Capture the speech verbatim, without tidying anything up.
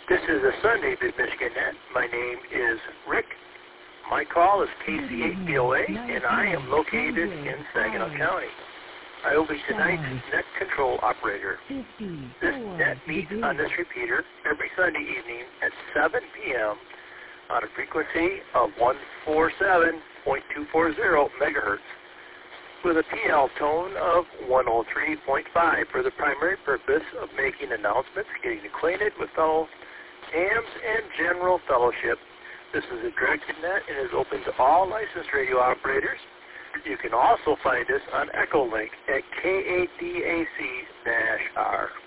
This is a Sunday Mid-Michigan Net. My name is Rick. My call is K C eight B O A, and I am located in Saginaw County. I will be tonight's net control operator. This net meets on this repeater every Sunday evening at seven p.m. on a frequency of one forty-seven point two four zero megahertz with a P L tone of one oh three point five for the primary purpose of making announcements, getting acquainted with fellow hams, and general fellowship. This is a directed net and is open to all licensed radio operators. You can also find us on Echolink at K A D A C R.